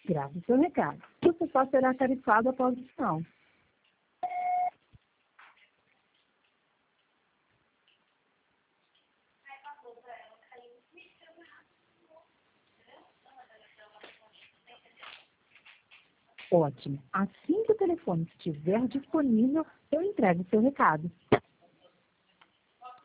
Grave seu recado. Você só será tarifado após o sinal. Ótimo. Assim que o telefone estiver disponível, eu entrego seu recado.